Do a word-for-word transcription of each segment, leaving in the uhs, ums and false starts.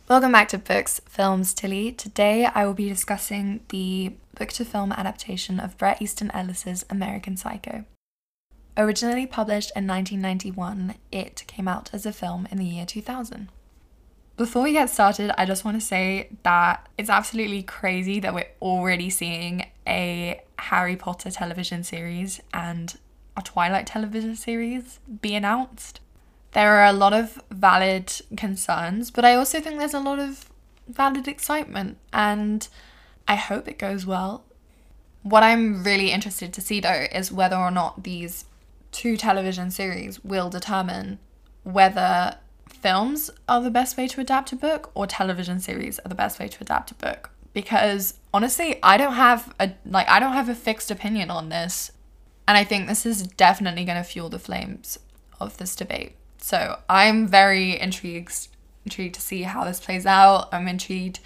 Welcome back to Books, Films, Tilly. Today I will be discussing the book-to-film adaptation of Bret Easton Ellis's American Psycho. Originally published in nineteen ninety-one, it came out as a film in the year two thousand. Before we get started, I just want to say that it's absolutely crazy that we're already seeing a Harry Potter television series and a Twilight television series be announced. There are a lot of valid concerns, but I also think there's a lot of valid excitement, and I hope it goes well. What I'm really interested to see, though, is whether or not these two television series will determine whether films are the best way to adapt a book or television series are the best way to adapt a book. Because honestly, I don't have a like I don't have a fixed opinion on this, and I think this is definitely going to fuel the flames of this debate. So I'm very intrigued intrigued to see how this plays out. I'm intrigued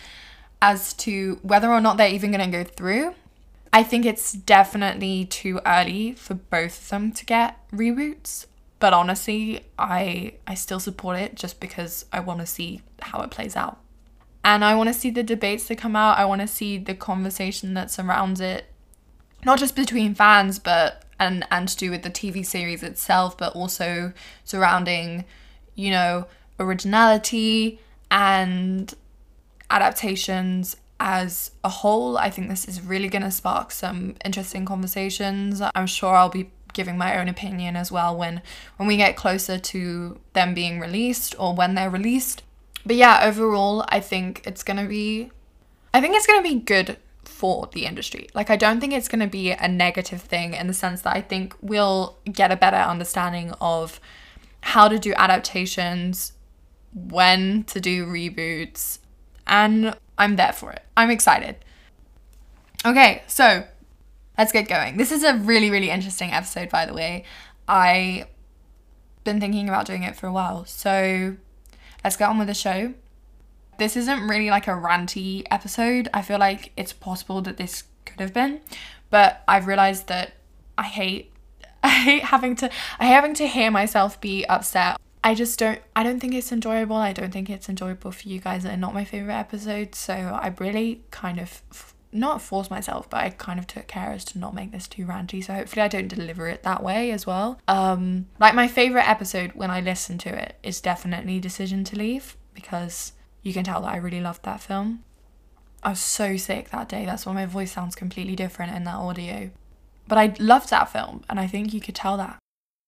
as to whether or not they're even going to go through. I think it's definitely too early for both of them to get reboots. But honestly, I I still support it just because I want to see how it plays out. And I want to see the debates that come out. I want to see the conversation that surrounds it. Not just between fans, but and, and to do with the T V series itself, but also surrounding, you know, originality and adaptations as a whole. I think this is really going to spark some interesting conversations. I'm sure I'll be giving my own opinion as well when when we get closer to them being released or when they're released. But yeah, overall, I think it's gonna be I think it's gonna be good for the industry. Like, I don't think it's gonna be a negative thing, in the sense that I think we'll get a better understanding of how to do adaptations, when to do reboots, and I'm there for it. I'm excited. Okay, so let's get going. This is a really, really interesting episode, by the way. I've been thinking about doing it for a while. So let's get on with the show. This isn't really like a ranty episode. I feel like it's possible that this could have been, but I've realized that I hate, I hate having to, I hate having to hear myself be upset. I just don't, I don't think it's enjoyable. I don't think it's enjoyable for you guys that are not my favorite episodes. So I really kind of not force myself, but I kind of took care as to not make this too ranty, so hopefully I don't deliver it that way as well. Um, like, my favourite episode when I listen to it is definitely Decision to Leave, because you can tell that I really loved that film. I was so sick that day, that's why my voice sounds completely different in that audio. But I loved that film, and I think you could tell that.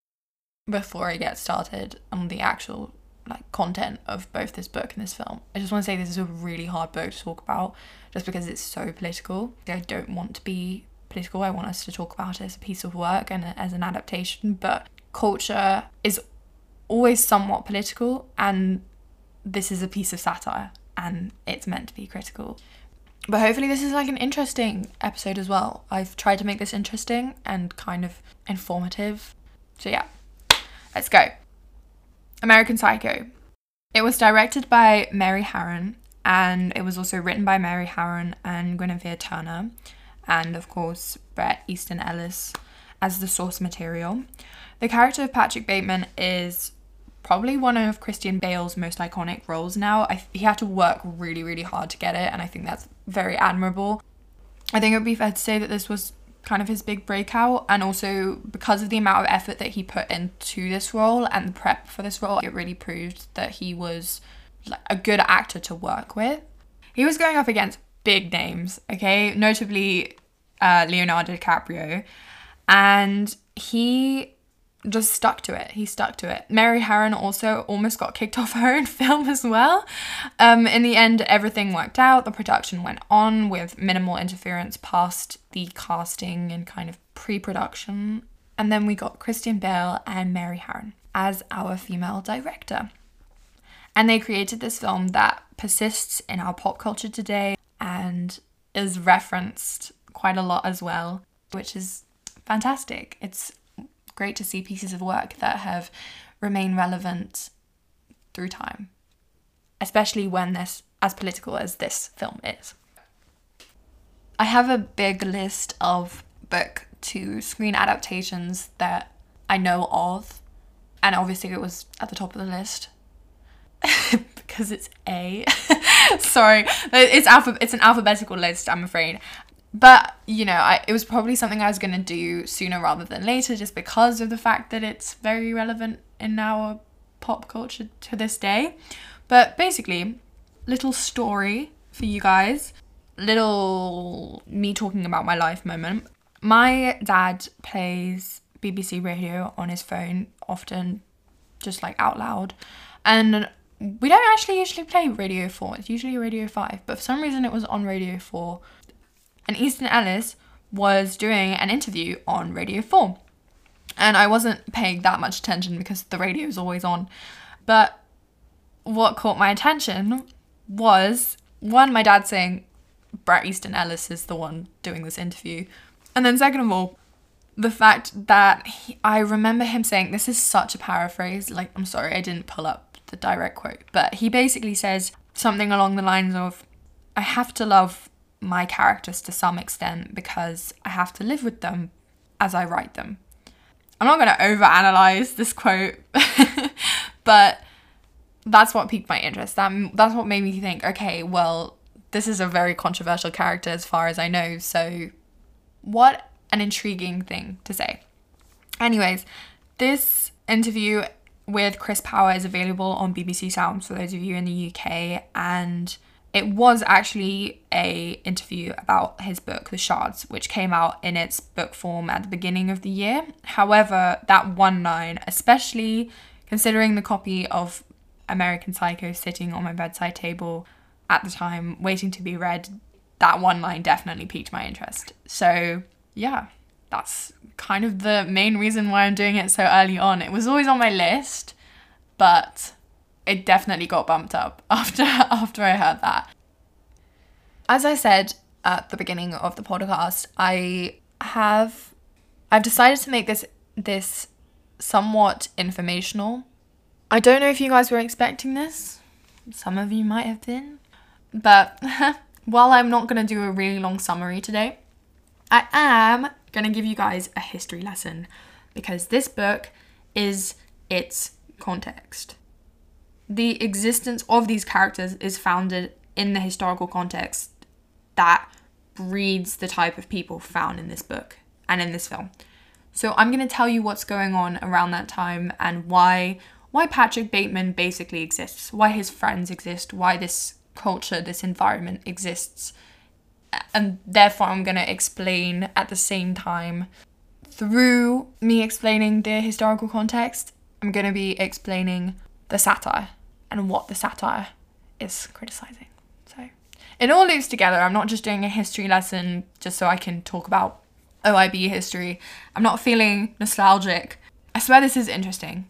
Before I get started on the actual like content of both this book and this film, I just want to say this is a really hard book to talk about just because it's so political. I don't want to be political. I want us to talk about it as a piece of work and as an adaptation, but culture is always somewhat political, and this is a piece of satire and it's meant to be critical. But hopefully this is like an interesting episode as well. I've tried to make this interesting and kind of informative. So yeah, let's go. American Psycho. It was directed by Mary Harron, and it was also written by Mary Harron and Guinevere Turner, and of course Bret Easton Ellis as the source material. The character of Patrick Bateman is probably one of Christian Bale's most iconic roles now. I, he had to work really, really hard to get it, and I think that's very admirable. I think it would be fair to say that this was kind of his big breakout, and also because of the amount of effort that he put into this role and the prep for this role, it really proved that he was like a good actor to work with. He was going up against big names, okay, notably uh, Leonardo DiCaprio, and he just stuck to it. He stuck to it. Mary Harron also almost got kicked off her own film as well. Um, in the end, everything worked out. The production went on with minimal interference past the casting and kind of pre-production. And then we got Christian Bale and Mary Harron as our female director. And they created this film that persists in our pop culture today and is referenced quite a lot as well, which is fantastic. It's great to see pieces of work that have remained relevant through time, especially when they're as political as this film is. I have a big list of book to screen adaptations that I know of, and obviously it was at the top of the list because it's A. Sorry, it's alpha- it's an alphabetical list, I'm afraid. But, you know, I, it was probably something I was going to do sooner rather than later, just because of the fact that it's very relevant in our pop culture to this day. But basically, little story for you guys, little me talking about my life moment. My dad plays B B C Radio on his phone often, just like out loud. And we don't actually usually play Radio four, it's usually Radio five. But for some reason it was on Radio four. And Easton Ellis was doing an interview on Radio four. And I wasn't paying that much attention because the radio is always on. But what caught my attention was, one, my dad saying Bret Easton Ellis is the one doing this interview. And then second of all, the fact that he, I remember him saying, this is such a paraphrase, like, I'm sorry, I didn't pull up the direct quote. But he basically says something along the lines of, I have to love my characters to some extent because I have to live with them as I write them. I'm not going to overanalyze this quote, but that's what piqued my interest. That, that's what made me think, okay, well, this is a very controversial character as far as I know, so what an intriguing thing to say. Anyways, this interview with Chris Power is available on B B C Sounds for those of you in the U K, and it was actually a interview about his book, The Shards, which came out in its book form at the beginning of the year. However, that one line, especially considering the copy of American Psycho sitting on my bedside table at the time, waiting to be read, that one line definitely piqued my interest. So yeah, that's kind of the main reason why I'm doing it so early on. It was always on my list, but it definitely got bumped up after after I heard that. As I said at the beginning of the podcast, I have I've decided to make this this somewhat informational. I don't know if you guys were expecting this. Some of you might have been. But while I'm not going to do a really long summary today, I am going to give you guys a history lesson because this book is its context. The existence of these characters is founded in the historical context that breeds the type of people found in this book and in this film. So I'm going to tell you what's going on around that time and why why Patrick Bateman basically exists, why his friends exist, why this culture, this environment exists. And therefore I'm going to explain at the same time, through me explaining the historical context, I'm going to be explaining the satire and what the satire is criticising. So it all loops together. I'm not just doing a history lesson just so I can talk about O I B history. I'm not feeling nostalgic. I swear this is interesting.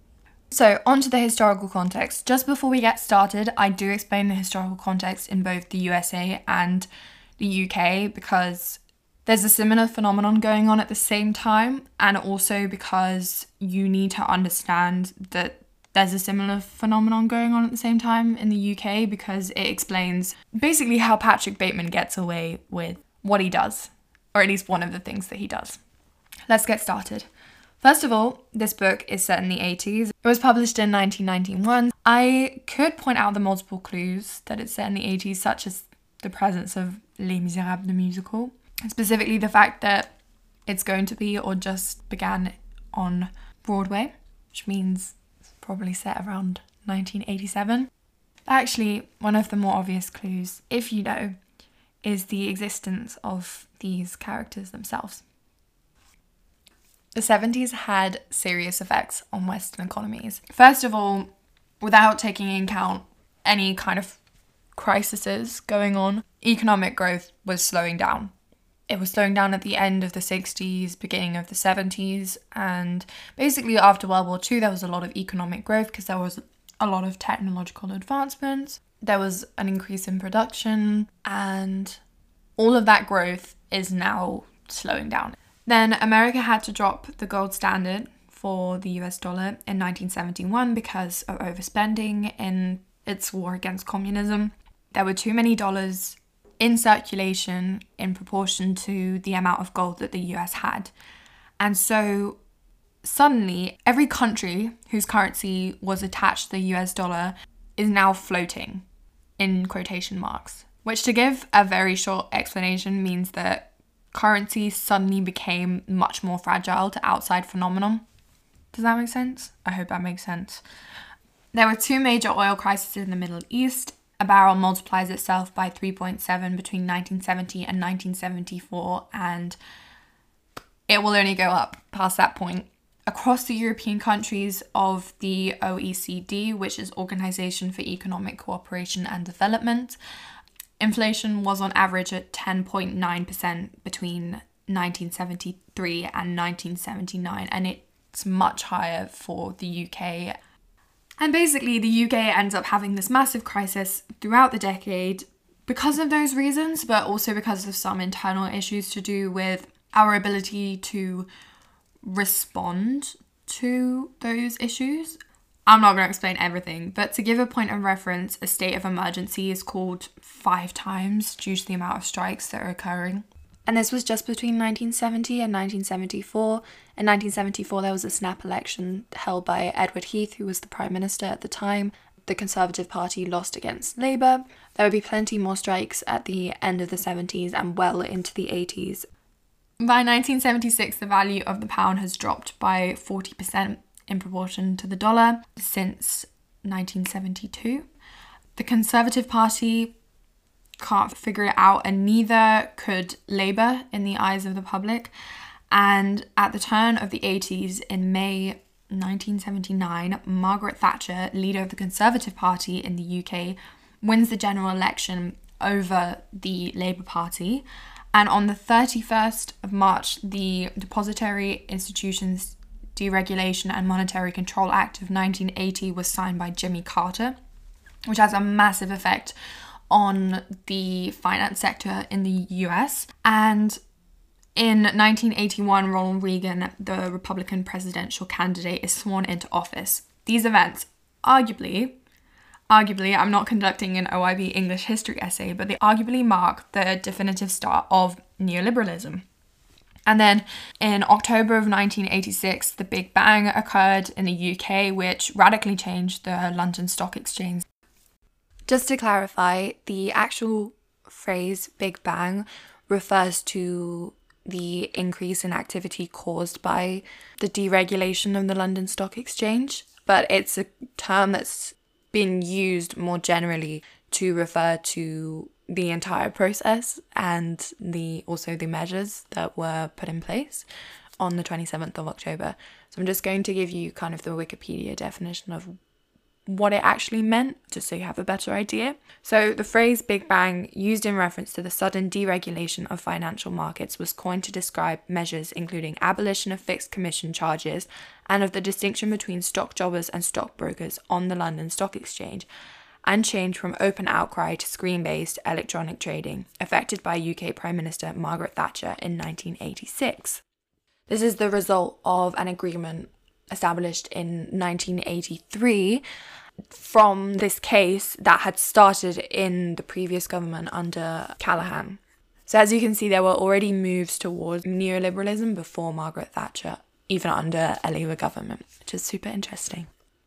So onto the historical context. Just before we get started, I do explain the historical context in both the U S A and the U K because there's a similar phenomenon going on at the same time, and also because you need to understand that there's a similar phenomenon going on at the same time in the U K because it explains basically how Patrick Bateman gets away with what he does, or at least one of the things that he does. Let's get started. First of all, this book is set in the eighties. It was published in nineteen ninety-one. I could point out the multiple clues that it's set in the eighties, such as the presence of Les Miserables the musical, specifically the fact that it's going to be or just began on Broadway, which means it's probably set around nineteen eighty-seven. Actually, one of the more obvious clues, if you know, is the existence of these characters themselves. The seventies had serious effects on Western economies. First of all, without taking into account any kind of crises going on, economic growth was slowing down. It was slowing down at the end of the sixties, beginning of the seventies, and basically after World War Two there was a lot of economic growth because there was a lot of technological advancements. There was an increase in production, and all of that growth is now slowing down. Then America had to drop the gold standard for the U S dollar in nineteen seventy-one because of overspending in its war against communism. There were too many dollars in circulation in proportion to the amount of gold that the U S had. And so suddenly every country whose currency was attached to the U S dollar is now floating, in quotation marks, which, to give a very short explanation, means that currency suddenly became much more fragile to outside phenomenon. Does that make sense? I hope that makes sense. There were two major oil crises in the Middle East. A barrel multiplies itself by three point seven between nineteen seventy and nineteen seventy-four, and it will only go up past that point. Across the European countries of the O E C D, which is Organisation for Economic Cooperation and Development, inflation was on average at ten point nine percent between nineteen seventy-three and nineteen seventy-nine, and it's much higher for the U K. And basically, the U K ends up having this massive crisis throughout the decade because of those reasons, but also because of some internal issues to do with our ability to respond to those issues. I'm not going to explain everything, but to give a point of reference, a state of emergency is called five times due to the amount of strikes that are occurring. And this was just between nineteen seventy and nineteen seventy-four. In nineteen seventy-four, there was a snap election held by Edward Heath, who was the Prime Minister at the time. The Conservative Party lost against Labour. There would be plenty more strikes at the end of the seventies and well into the eighties. By nineteen seventy-six, the value of the pound has dropped by forty percent in proportion to the dollar since nineteen seventy-two. The Conservative Party can't figure it out, and neither could Labour in the eyes of the public. And at the turn of the eighties, in May nineteen seventy-nine, Margaret Thatcher, leader of the Conservative Party in the U K, wins the general election over the Labour Party. And on the thirty-first of March, the Depository Institutions Deregulation and Monetary Control Act of nineteen eighty was signed by Jimmy Carter, which has a massive effect on the finance sector in the U S. And in nineteen eighty-one, Ronald Reagan, the Republican presidential candidate, is sworn into office. These events, arguably, arguably, I'm not conducting an O I B English history essay, but they arguably mark the definitive start of neoliberalism. And then in October of nineteen eighty-six, the Big Bang occurred in the U K, which radically changed the London Stock Exchange. Just to clarify, the actual phrase Big Bang refers to the increase in activity caused by the deregulation of the London Stock Exchange, but it's a term that's been used more generally to refer to the entire process and the also the measures that were put in place on the twenty-seventh of October. So I'm just going to give you kind of the Wikipedia definition of what it actually meant, just so you have a better idea. So the phrase Big Bang, used in reference to the sudden deregulation of financial markets, was coined to describe measures including abolition of fixed commission charges and of the distinction between stock jobbers and stockbrokers on the London Stock Exchange, and change from open outcry to screen-based electronic trading, effected by U K Prime Minister Margaret Thatcher in nineteen eighty-six. This is the result of an agreement established in nineteen eighty-three from this case that had started in the previous government under Callaghan. So as you can see, there were already moves towards neoliberalism before Margaret Thatcher, even under a Labour government, which is super interesting.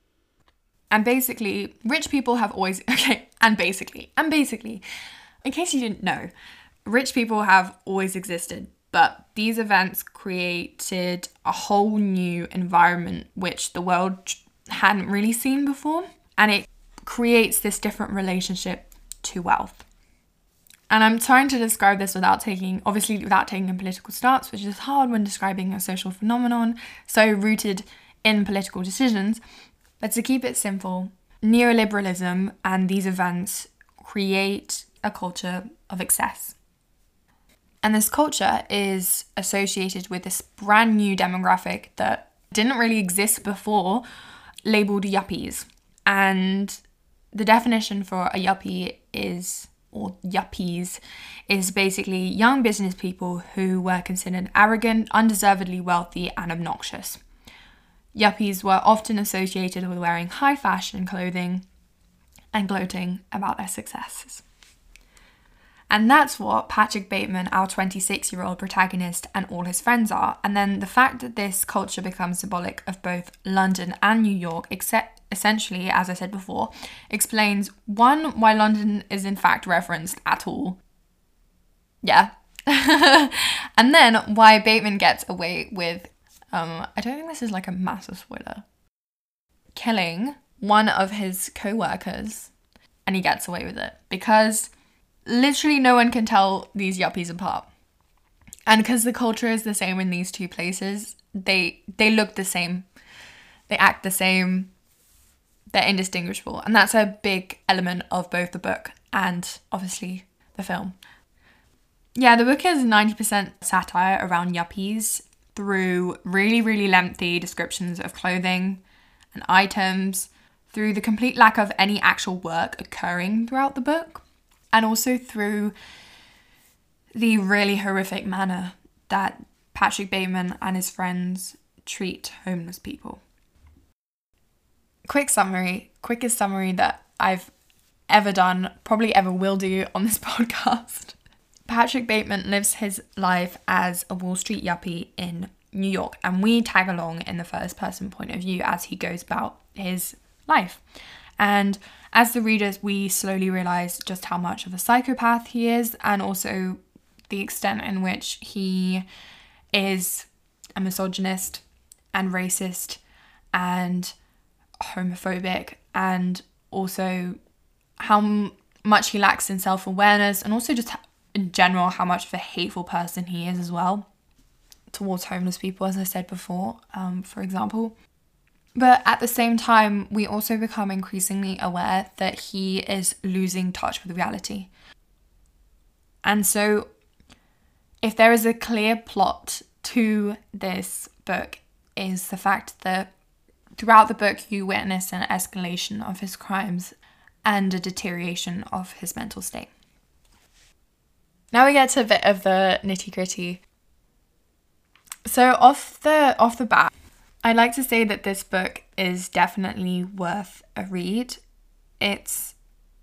And basically, rich people have always, okay, and basically, and basically, in case you didn't know, rich people have always existed. But these events created a whole new environment which the world hadn't really seen before. And it creates this different relationship to wealth. And I'm trying to describe this without taking, obviously without taking a political stance, which is hard when describing a social phenomenon so rooted in political decisions. But to keep it simple, neoliberalism and these events create a culture of excess. And this culture is associated with this brand new demographic that didn't really exist before, labelled yuppies. And the definition for a yuppie is, or yuppies, is basically young business people who were considered arrogant, undeservedly wealthy, and obnoxious. Yuppies were often associated with wearing high fashion clothing and gloating about their successes. And that's what Patrick Bateman, our twenty-six-year-old protagonist, and all his friends are. And then the fact that this culture becomes symbolic of both London and New York, except essentially, as I said before, explains, one, why London is in fact referenced at all. Yeah. And then why Bateman gets away with, um, I don't think this is like a massive spoiler, killing one of his co-workers, and he gets away with it because literally no one can tell these yuppies apart. And because the culture is the same in these two places, they they look the same, they act the same, they're indistinguishable. And that's a big element of both the book and obviously the film. Yeah, the book is ninety percent satire around yuppies through really, really lengthy descriptions of clothing and items, through the complete lack of any actual work occurring throughout the book, and also through the really horrific manner that Patrick Bateman and his friends treat homeless people. Quick summary, quickest summary that I've ever done, probably ever will do on this podcast. Patrick Bateman lives his life as a Wall Street yuppie in New York, and we tag along in the first person point of view as he goes about his life. And as the readers, we slowly realise just how much of a psychopath he is, and also the extent in which he is a misogynist and racist and homophobic, and also how m- much he lacks in self-awareness, and also just in general how much of a hateful person he is as well towards homeless people, as I said before, um, for example. But at the same time, we also become increasingly aware that he is losing touch with reality. And so if there is a clear plot to this book, is the fact that throughout the book you witness an escalation of his crimes and a deterioration of his mental state. Now we get to a bit of the nitty-gritty. So off the off the bat, I'd like to say that this book is definitely worth a read. It's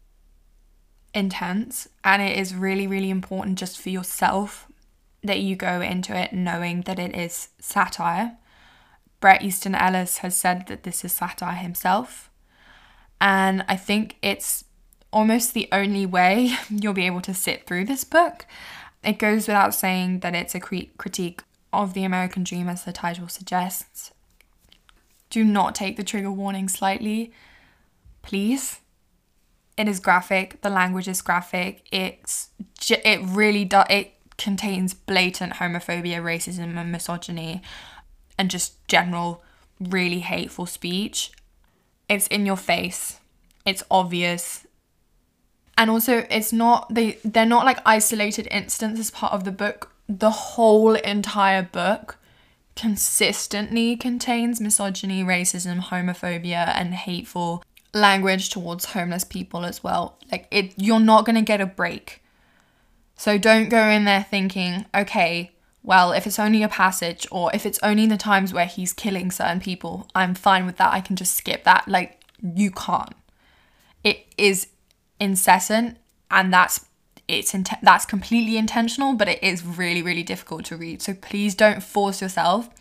intense, and it is really, really important just for yourself that you go into it knowing that it is satire. Bret Easton Ellis has said that this is satire himself, and I think it's almost the only way you'll be able to sit through this book. It goes without saying that it's a cre- critique of the American dream, as the title suggests. Do not take the trigger warning slightly, please. It is graphic. The language is graphic. It's it really does. It contains blatant homophobia, racism, and misogyny, and just general really hateful speech. It's in your face. It's obvious. And also, it's not they they're not like isolated instances as part of the book. The whole entire book consistently contains misogyny, racism, homophobia, and hateful language towards homeless people as well. Like, it, you're not going to get a break. So don't go in there thinking, okay, well, if it's only a passage, or if it's only the times where he's killing certain people, I'm fine with that. I can just skip that. Like, you can't. It is incessant, and that's it's int- that's completely intentional, but it is really, really difficult to read. So please don't force yourself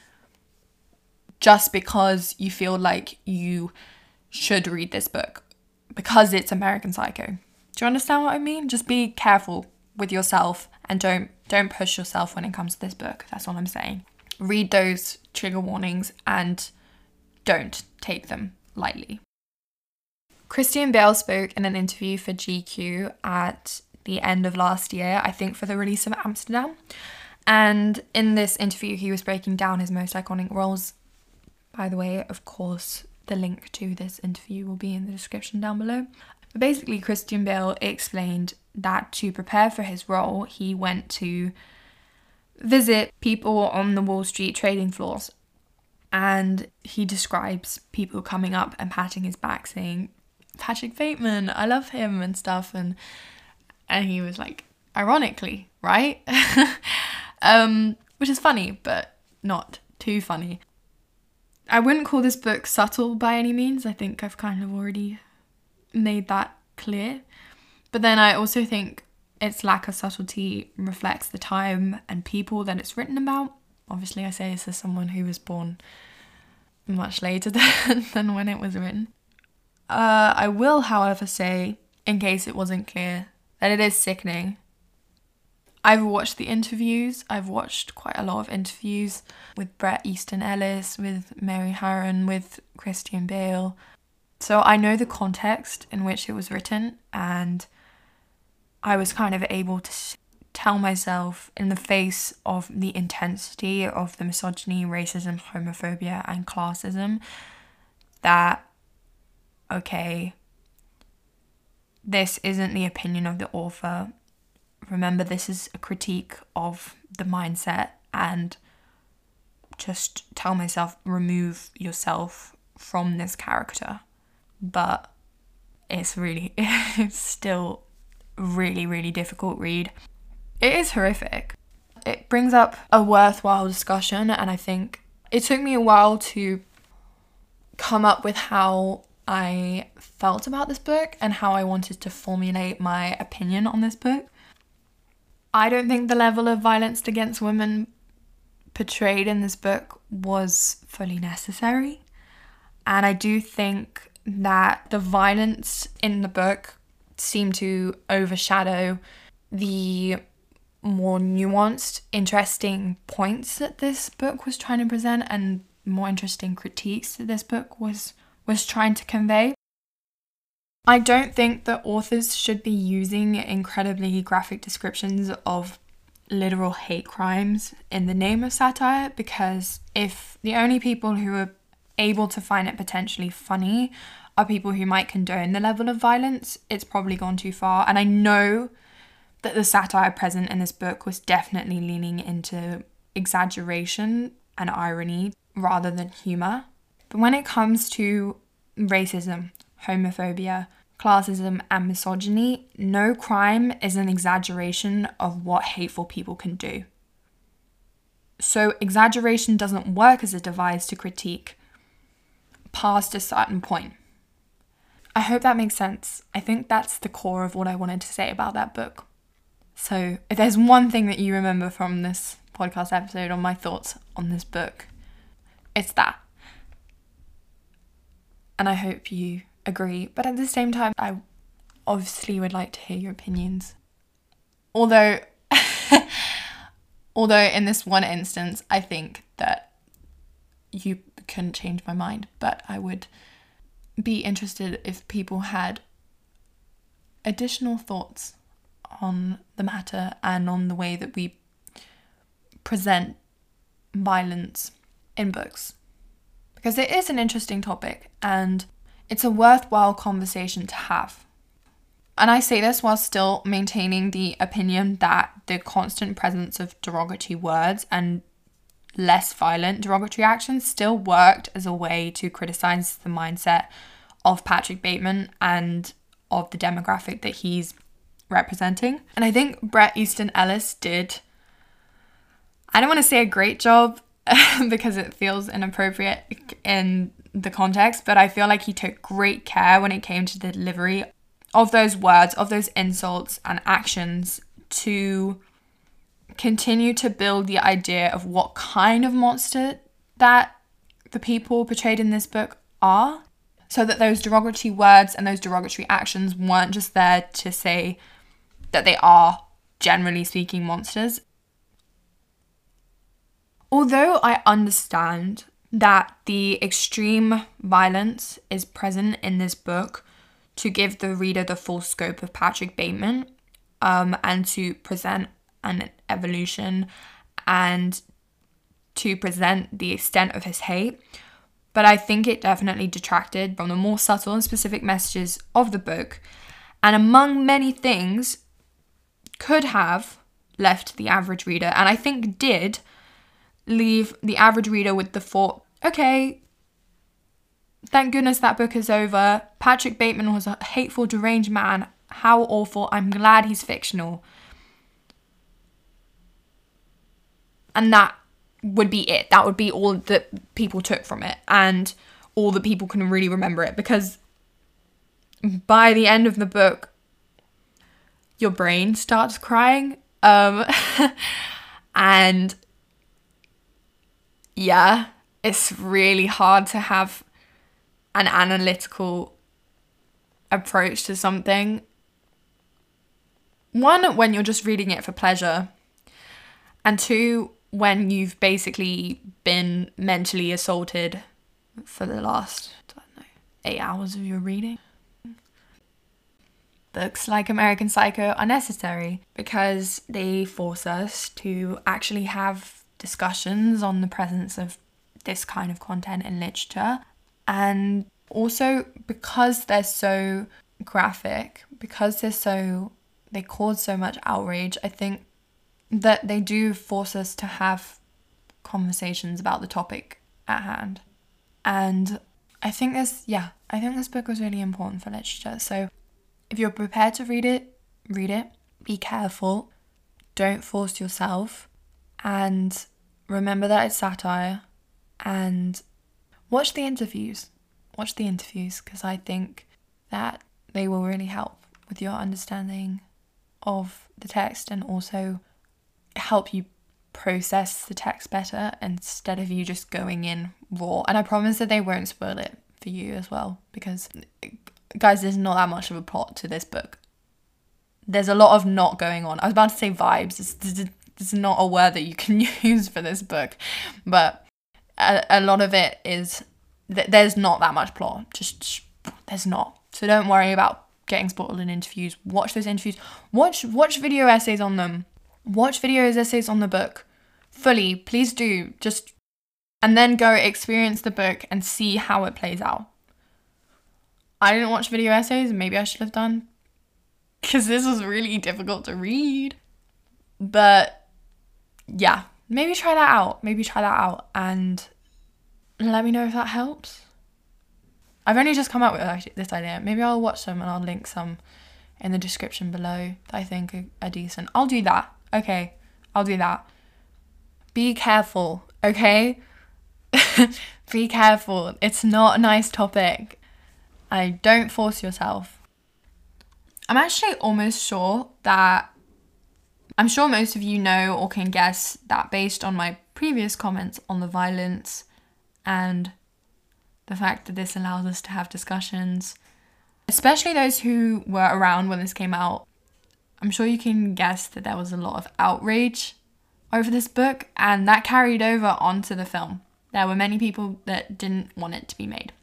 just because you feel like you should read this book because it's American Psycho. Do you understand what I mean? Just be careful with yourself, and don't don't push yourself when it comes to this book. That's all I'm saying. Read those trigger warnings and don't take them lightly. Christian Bale spoke in an interview for G Q at the end of last year, I think for the release of Amsterdam. And in this interview, he was breaking down his most iconic roles. By the way, of course, the link to this interview will be in the description down below. But basically, Christian Bale explained that to prepare for his role, he went to visit people on the Wall Street trading floors. And he describes people coming up and patting his back saying, Patrick Bateman, I love him and stuff. And and he was like, ironically, right? um, which is funny, but not too funny. I wouldn't call this book subtle by any means. I think I've kind of already made that clear. But then I also think its lack of subtlety reflects the time and people that it's written about. Obviously, I say this as someone who was born much later than, than when it was written. Uh, I will, however, say, in case it wasn't clear, that it is sickening. I've watched the interviews. I've watched quite a lot of interviews with Bret Easton Ellis, with Mary Harron, with Christian Bale. So I know the context in which it was written, and I was kind of able to tell myself, in the face of the intensity of the misogyny, racism, homophobia, and classism, that, okay, this isn't the opinion of the author. Remember, this is a critique of the mindset, and just tell myself, remove yourself from this character. But it's really, it's still really, really difficult read. It is horrific. It brings up a worthwhile discussion, and I think it took me a while to come up with how I felt about this book and how I wanted to formulate my opinion on this book. I don't think the level of violence against women portrayed in this book was fully necessary. And I do think that the violence in the book seemed to overshadow the more nuanced, interesting points that this book was trying to present, and more interesting critiques that this book was was trying to convey. I don't think that authors should be using incredibly graphic descriptions of literal hate crimes in the name of satire, because if the only people who are able to find it potentially funny are people who might condone the level of violence, it's probably gone too far. And I know that the satire present in this book was definitely leaning into exaggeration and irony rather than humour. But when it comes to racism, homophobia, classism, and misogyny, no crime is an exaggeration of what hateful people can do. So exaggeration doesn't work as a device to critique past a certain point. I hope that makes sense. I think that's the core of what I wanted to say about that book. So if there's one thing that you remember from this podcast episode on my thoughts on this book, it's that. And I hope you agree. But at the same time, I obviously would like to hear your opinions. Although, although in this one instance, I think that you can change my mind. But I would be interested if people had additional thoughts on the matter and on the way that we present violence in books. Because it is an interesting topic and it's a worthwhile conversation to have. And I say this while still maintaining the opinion that the constant presence of derogatory words and less violent derogatory actions still worked as a way to criticize the mindset of Patrick Bateman and of the demographic that he's representing. And I think Bret Easton Ellis did, I don't want to say a great job because it feels inappropriate in the context, but I feel like he took great care when it came to the delivery of those words, of those insults and actions, to continue to build the idea of what kind of monster that the people portrayed in this book are, so that those derogatory words and those derogatory actions weren't just there to say that they are, generally speaking, monsters. Although I understand that the extreme violence is present in this book to give the reader the full scope of Patrick Bateman, um, and to present an evolution and to present the extent of his hate, but I think it definitely detracted from the more subtle and specific messages of the book, and among many things could have left the average reader, and I think did leave the average reader with the thought, okay, thank goodness that book is over. Patrick Bateman was a hateful, deranged man. How awful. I'm glad he's fictional. And that would be it. That would be all that people took from it, and all that people can really remember it, because by the end of the book, your brain starts crying. Um, and yeah, it's really hard to have an analytical approach to something. One, when you're just reading it for pleasure, and two, when you've basically been mentally assaulted for the last, I don't know, eight hours of your reading. Books like American Psycho are necessary because they force us to actually have discussions on the presence of this kind of content in literature. And also because they're so graphic, because they're so, they cause so much outrage, I think that they do force us to have conversations about the topic at hand. And I think this, yeah, I think this book was really important for literature. So if you're prepared to read it, read it. Be careful. Don't force yourself. And remember that it's satire. And watch the interviews. Watch the interviews because I think that they will really help with your understanding of the text and also help you process the text better instead of you just going in raw. And I promise that they won't spoil it for you as well because, guys, there's not that much of a plot to this book. There's a lot of not going on. I was about to say vibes. It's, it's not a word that you can use for this book, but a, a lot of it is that there's not that much plot. Just there's not. So don't worry about getting spoiled in interviews. Watch those interviews. Watch watch video essays on them. Watch videos essays on the book fully. Please do. Just and then go experience the book and see how it plays out. I didn't watch video essays. Maybe I should have done because this was really difficult to read. But yeah, maybe try that out. Maybe try that out and let me know if that helps. I've only just come up with this idea. Maybe I'll watch some and I'll link some in the description below that I think are, are decent. I'll do that. Okay, I'll do that. Be careful, okay? Be careful. It's not a nice topic. I don't force yourself. I'm actually almost sure that, I'm sure most of you know or can guess that based on my previous comments on the violence and the fact that this allows us to have discussions, especially those who were around when this came out, I'm sure you can guess that there was a lot of outrage over this book, and that carried over onto the film. There were many people that didn't want it to be made.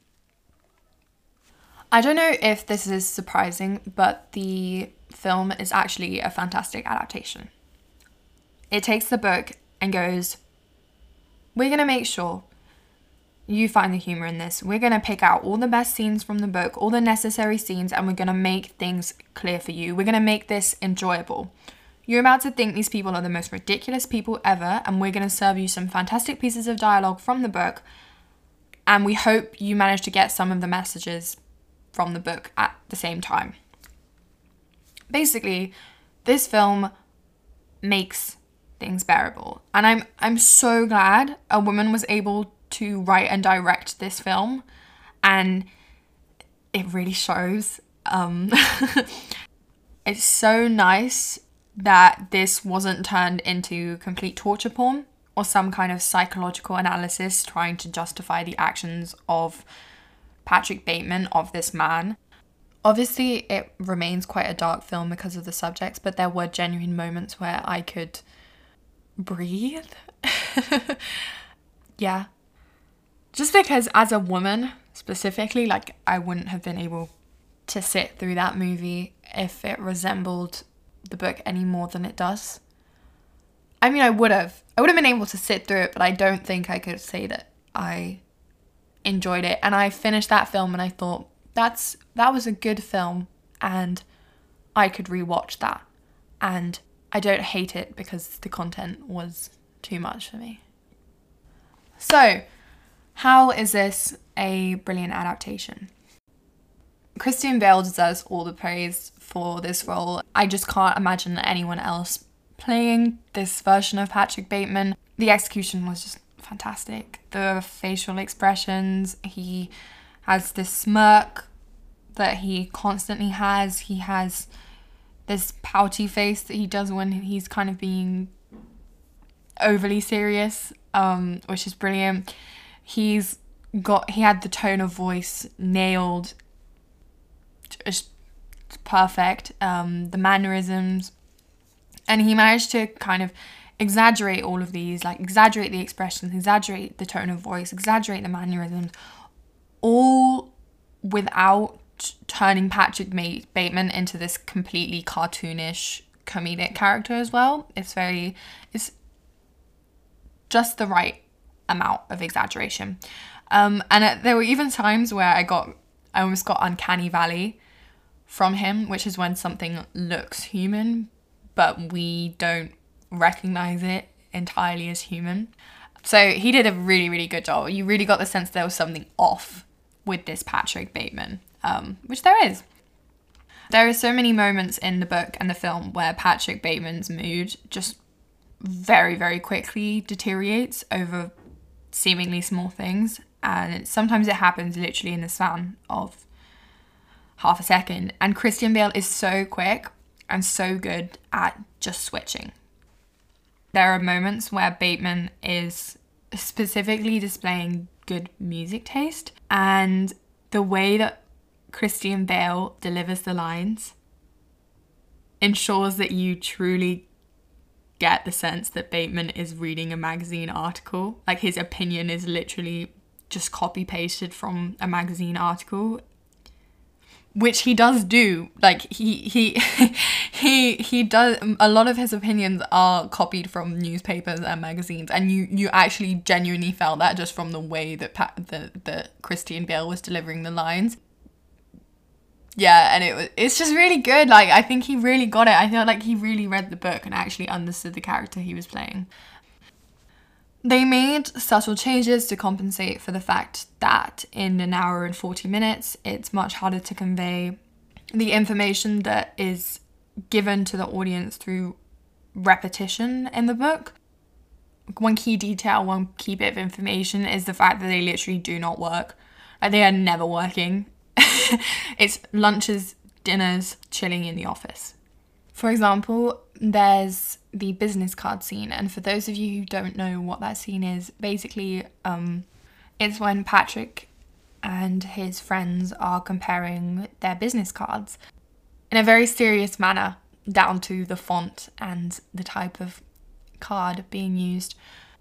I don't know if this is surprising, but the film is actually a fantastic adaptation. It takes the book and goes, we're going to make sure you find the humor in this. We're going to pick out all the best scenes from the book, all the necessary scenes, and we're going to make things clear for you. We're going to make this enjoyable. You're about to think these people are the most ridiculous people ever, and we're going to serve you some fantastic pieces of dialogue from the book, and we hope you manage to get some of the messages from the book at the same time. Basically, this film makes things bearable, and I'm I'm so glad a woman was able to write and direct this film, and it really shows. Um, it's so nice that this wasn't turned into complete torture porn or some kind of psychological analysis trying to justify the actions of Patrick Bateman, of this man. Obviously, it remains quite a dark film because of the subjects, but there were genuine moments where I could breathe. Yeah. Just because as a woman, specifically, like, I wouldn't have been able to sit through that movie if it resembled the book any more than it does. I mean, I would have. I would have been able to sit through it, but I don't think I could say that I enjoyed it. And I finished that film and I thought, that's that was a good film and I could rewatch that. And I don't hate it because the content was too much for me. So, how is this a brilliant adaptation? Christian Bale deserves all the praise for this role. I just can't imagine anyone else playing this version of Patrick Bateman. The execution was just fantastic. The facial expressions, he has this smirk that he constantly has. He has this pouty face that he does when he's kind of being overly serious, um, which is brilliant. He's got, he had the tone of voice nailed, just perfect, um, the mannerisms, and he managed to kind of exaggerate all of these, like exaggerate the expressions, exaggerate the tone of voice, exaggerate the mannerisms, all without turning Patrick Bateman into this completely cartoonish comedic character as well. It's very, it's just the right amount of exaggeration. Um, and it, there were even times where I got, I almost got uncanny valley from him, which is when something looks human, but we don't recognize it entirely as human. So he did a really, really good job. You really got the sense there was something off with this Patrick Bateman, um, which there is. There are so many moments in the book and the film where Patrick Bateman's mood just very, very quickly deteriorates over seemingly small things. And it, sometimes it happens literally in the span of half a second. And Christian Bale is so quick and so good at just switching. There are moments where Bateman is specifically displaying good music taste, and the way that Christian Bale delivers the lines ensures that you truly get the sense that Bateman is reading a magazine article. Like, his opinion is literally just copy pasted from a magazine article, which he does do. Like, he he he he does, a lot of his opinions are copied from newspapers and magazines, and you you actually genuinely felt that just from the way that Pat, the the Christian Bale was delivering the lines. Yeah, and it was it's just really good. Like, I think he really got it. I feel like he really read the book and actually understood the character he was playing. They made subtle changes to compensate for the fact that in an hour and forty minutes, it's much harder to convey the information that is given to the audience through repetition in the book. One key detail, one key bit of information is the fact that they literally do not work. Like, they are never working. It's lunches, dinners, chilling in the office. For example, there's the business card scene, and for those of you who don't know what that scene is, basically um, it's when Patrick and his friends are comparing their business cards in a very serious manner, down to the font and the type of card being used.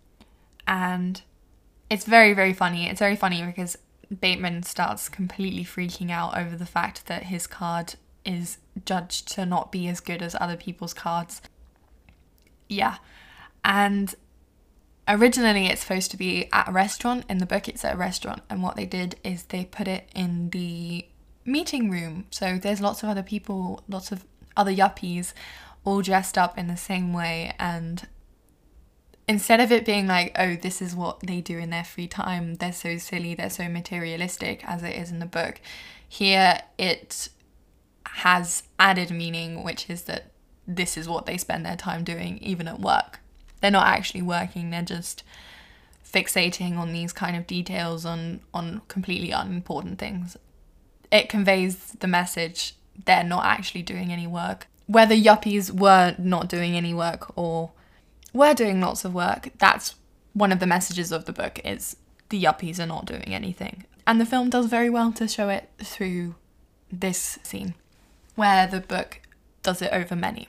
And it's very, very funny. It's very funny because Bateman starts completely freaking out over the fact that his card is judged to not be as good as other people's cards. Yeah. And originally it's supposed to be at a restaurant. In the book it's at a restaurant, and what they did is they put it in the meeting room. So there's lots of other people, lots of other yuppies all dressed up in the same way, and instead of it being like, oh, this is what they do in their free time, they're so silly, they're so materialistic, as it is in the book, here it has added meaning, which is that this is what they spend their time doing, even at work. They're not actually working, they're just fixating on these kind of details, on, on completely unimportant things. It conveys the message they're not actually doing any work. Whether yuppies were not doing any work or were doing lots of work, that's one of the messages of the book, is the yuppies are not doing anything. And the film does very well to show it through this scene, where the book does it over many.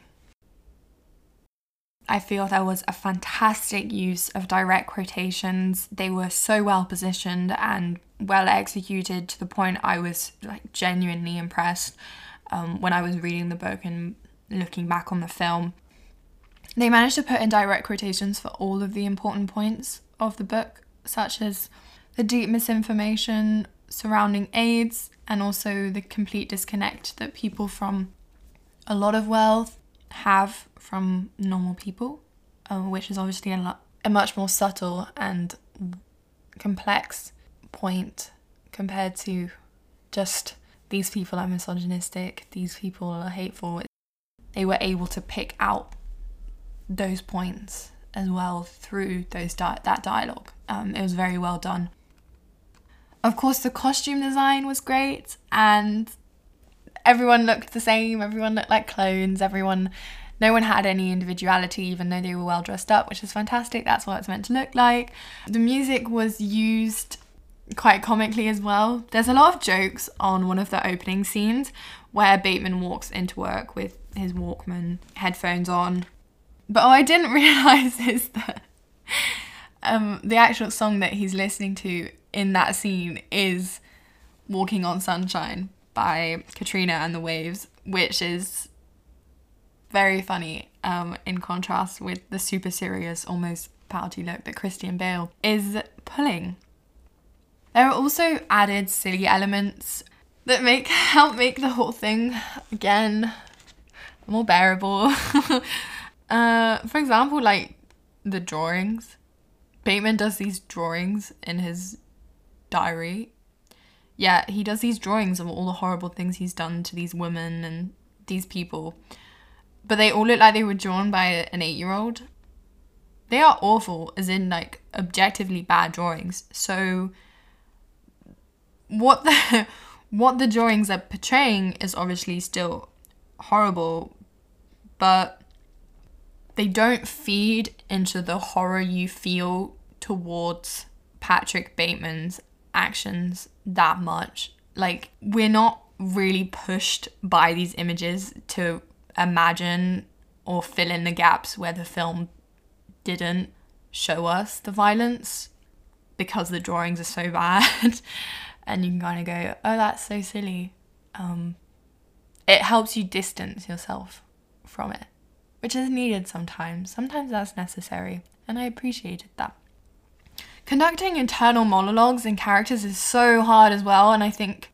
I feel there was a fantastic use of direct quotations. They were so well positioned and well executed to the point I was like genuinely impressed um, when I was reading the book and looking back on the film. They managed to put in direct quotations for all of the important points of the book, such as the deep misinformation surrounding AIDS, and also the complete disconnect that people from a lot of wealth have from normal people, uh, which is obviously a, lo- a much more subtle and complex point compared to just these people are misogynistic, these people are hateful. They were able to pick out those points as well through those di- that dialogue. Um, it was very well done. Of course, the costume design was great, and everyone looked the same. Everyone looked like clones. Everyone No one had any individuality, even though they were well dressed up, which is fantastic. That's what it's meant to look like. The music was used quite comically as well. There's a lot of jokes on one of the opening scenes where Bateman walks into work with his Walkman headphones on. But what I didn't realise is that um, the actual song that he's listening to in that scene is Walking on Sunshine by Katrina and the Waves, which is very funny um, in contrast with the super serious, almost pouty look that Christian Bale is pulling. There are also added silly elements that make help make the whole thing, again, more bearable. uh, for example, like the drawings. Bateman does these drawings in his diary. Yeah, he does these drawings of all the horrible things he's done to these women and these people. But they all look like they were drawn by an eight-year-old. They are awful, as in, like, objectively bad drawings. So what the what the drawings are portraying is obviously still horrible, but they don't feed into the horror you feel towards Patrick Bateman's actions that much. Like, we're not really pushed by these images to imagine or fill in the gaps where the film didn't show us the violence, because the drawings are so bad. And you can kind of go, oh, that's so silly. Um, it helps you distance yourself from it, which is needed sometimes. Sometimes that's necessary, and I appreciated that. Conducting internal monologues and characters is so hard as well, and I think,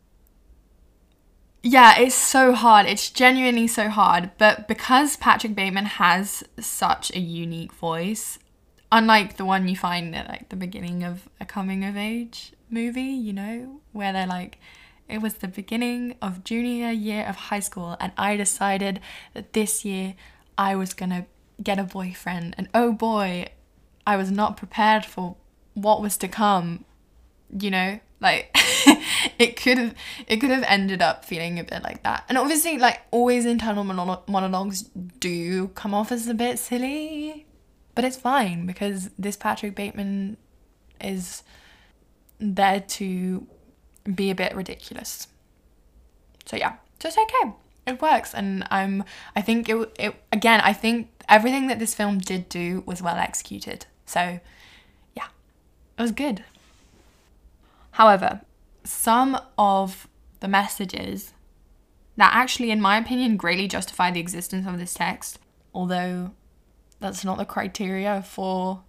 yeah, it's so hard. It's genuinely so hard. But because Patrick Bateman has such a unique voice, unlike the one you find at like the beginning of a coming of age movie, you know, where they're like, it was the beginning of junior year of high school and I decided that this year I was gonna get a boyfriend, and oh boy, I was not prepared for what was to come, you know, like it could have it could have ended up feeling a bit like that. And obviously, like, always internal monolo- monologues do come off as a bit silly, but it's fine because this Patrick Bateman is there to be a bit ridiculous. So yeah, just okay. It works, and I'm I think it it again, I think everything that this film did do was well executed. So yeah, it was good. However, some of the messages that actually, in my opinion, greatly justify the existence of this text, although that's not the criteria for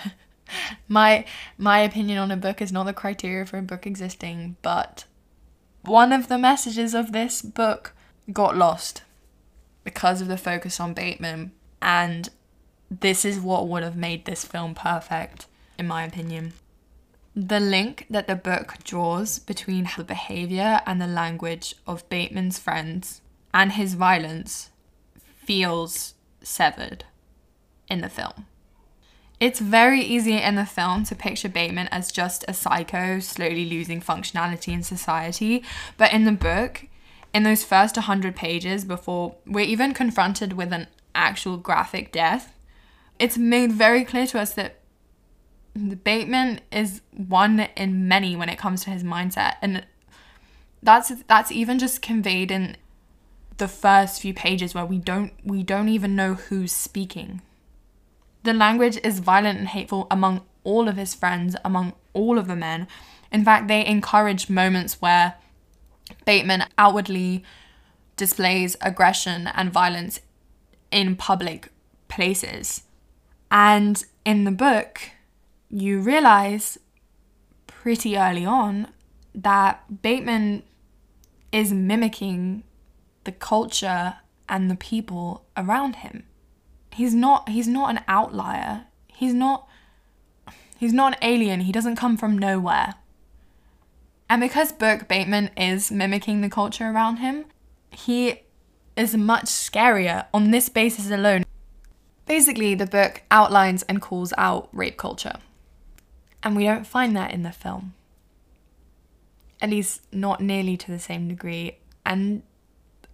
my my opinion on a book is not the criteria for a book existing, but one of the messages of this book got lost because of the focus on Bateman, and this is what would have made this film perfect, in my opinion. The link that the book draws between the behaviour and the language of Bateman's friends and his violence feels severed in the film. It's very easy in the film to picture Bateman as just a psycho slowly losing functionality in society, but in the book, in those first one hundred pages before we're even confronted with an actual graphic death, it's made very clear to us that the Bateman is one in many when it comes to his mindset, and that's that's even just conveyed in the first few pages where we don't we don't even know who's speaking. The language is violent and hateful among all of his friends, among all of the men. In fact, they encourage moments where Bateman outwardly displays aggression and violence in public places. And in the book, you realize pretty early on that Bateman is mimicking the culture and the people around him. He's not he's not an outlier. He's not he's not an alien. He doesn't come from nowhere. And because Burke Bateman is mimicking the culture around him, he is much scarier on this basis alone. Basically, the book outlines and calls out rape culture. And we don't find that in the film. At least not nearly to the same degree. And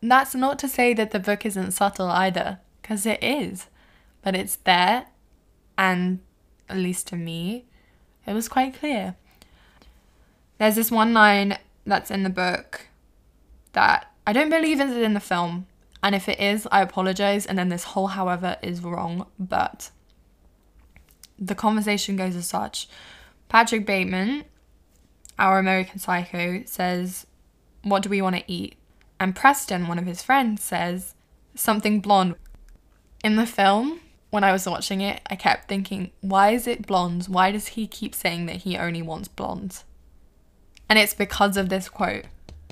that's not to say that the book isn't subtle either, because it is. But it's there, and at least to me, it was quite clear. There's this one line that's in the book that I don't believe is in the film, and if it is, I apologize, and then this whole however is wrong, but the conversation goes as such. Patrick Bateman, our American Psycho, says, "What do we want to eat?" And Preston, one of his friends, says, "Something blonde." In the film, when I was watching it, I kept thinking, why is it blondes? Why does he keep saying that he only wants blondes? And it's because of this quote.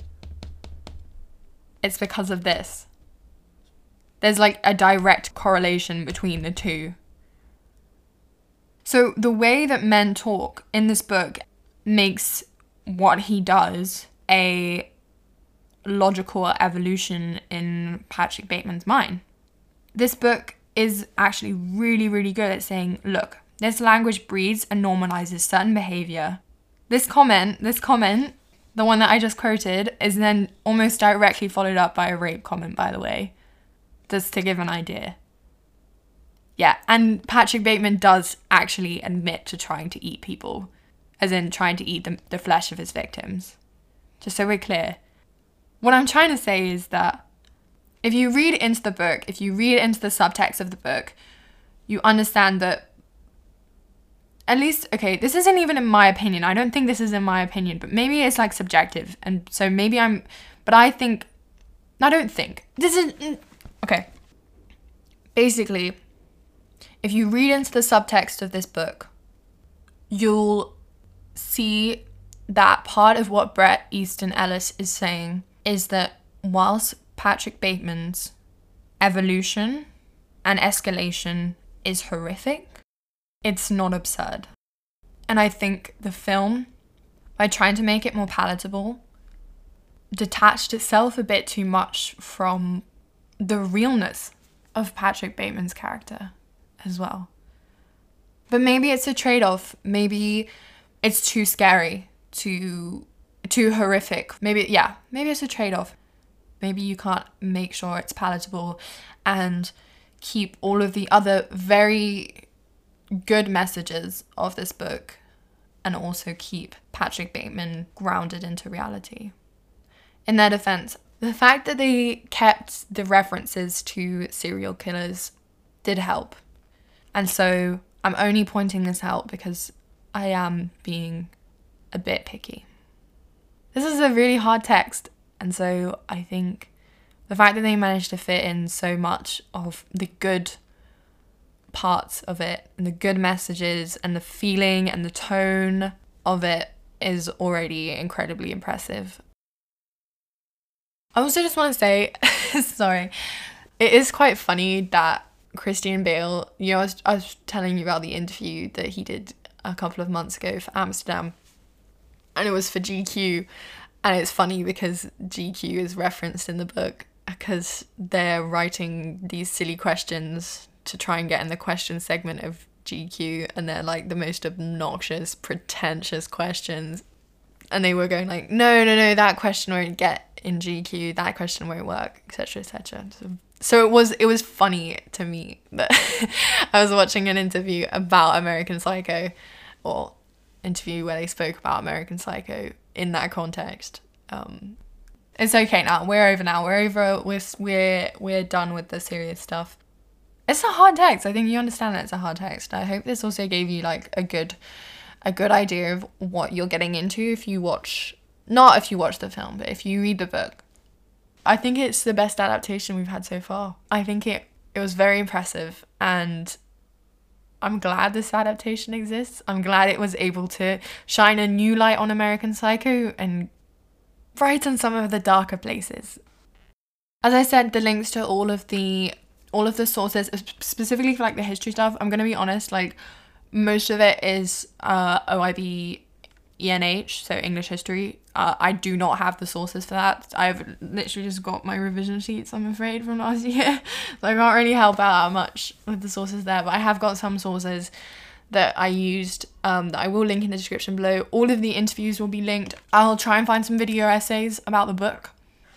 It's because of this. There's like a direct correlation between the two. So the way that men talk in this book makes what he does a logical evolution in Patrick Bateman's mind. This book is actually really, really good at saying, look, this language breeds and normalizes certain behavior. This comment, this comment, the one that I just quoted, is then almost directly followed up by a rape comment, by the way, just to give an idea. Yeah, and Patrick Bateman does actually admit to trying to eat people, as in trying to eat the, the flesh of his victims. Just so we're clear. What I'm trying to say is that if you read into the book, if you read into the subtext of the book, you understand that, at least, okay, this isn't even in my opinion. I don't think this is in my opinion, but maybe it's like subjective. And so maybe I'm, but I think, I don't think. This is, okay. Basically, if you read into the subtext of this book, you'll see that part of what Bret Easton Ellis is saying is that whilst Patrick Bateman's evolution and escalation is horrific, it's not absurd. And I think the film, by trying to make it more palatable, detached itself a bit too much from the realness of Patrick Bateman's character as well. But maybe it's a trade-off. Maybe it's too scary, too, too horrific. Maybe, yeah, maybe it's a trade-off. Maybe you can't make sure it's palatable and keep all of the other very good messages of this book and also keep Patrick Bateman grounded into reality. In their defense, the fact that they kept the references to serial killers did help. And so I'm only pointing this out because I am being a bit picky. This is a really hard text, and so I think the fact that they managed to fit in so much of the good parts of it and the good messages and the feeling and the tone of it is already incredibly impressive. I also just want to say, sorry, it is quite funny that Christian Bale, you know, I was, I was telling you about the interview that he did a couple of months ago for Amsterdam, and it was for G Q, and it's funny because G Q is referenced in the book because they're writing these silly questions to try and get in the question segment of G Q, and they're like the most obnoxious, pretentious questions, and they were going like, no, no, no, that question won't get in G Q, that question won't work, etc, etc. So, so it was it was funny to me that I was watching an interview about American Psycho, or interview where they spoke about American Psycho in that context. Um, it's okay now. We're over now. We're over. We're we're we're done with the serious stuff. It's a hard text. I think you understand that it's a hard text. I hope this also gave you like a good, a good idea of what you're getting into if you watch, not if you watch the film, but if you read the book. I think it's the best adaptation we've had so far. I think it it was very impressive, and I'm glad this adaptation exists. I'm glad it was able to shine a new light on American Psycho and brighten some of the darker places. As I said, the links to all of the all of the sources, specifically for like the history stuff, I'm gonna be honest, like most of it is uh, O I B E N H, so English history. Uh, I do not have the sources for that. I've literally just got my revision sheets, I'm afraid, from last year. So I can't really help out much with the sources there, but I have got some sources that I used um, that I will link in the description below. All of the interviews will be linked. I'll try and find some video essays about the book.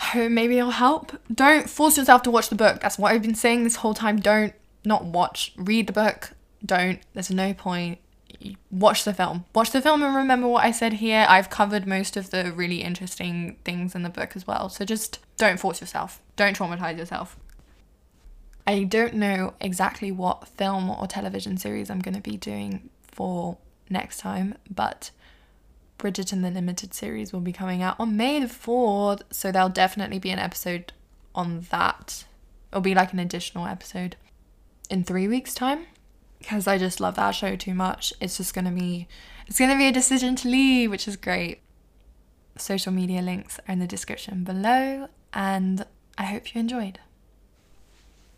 maybe it'll help. Don't force yourself to watch the book. That's what I've been saying this whole time. Don't not watch, read the book. Don't. There's no point. Watch the film. Watch the film and remember what I said here. I've covered most of the really interesting things in the book as well. So just don't force yourself. Don't traumatize yourself. I don't know exactly what film or television series I'm going to be doing for next time, but Bridgerton the Limited series will be coming out on May the fourth, so there'll definitely be an episode on that. It'll be like an additional episode in three weeks' time, because I just love that show too much. It's just going to be, it's going to be a decision to leave, which is great. Social media links are in the description below, and I hope you enjoyed.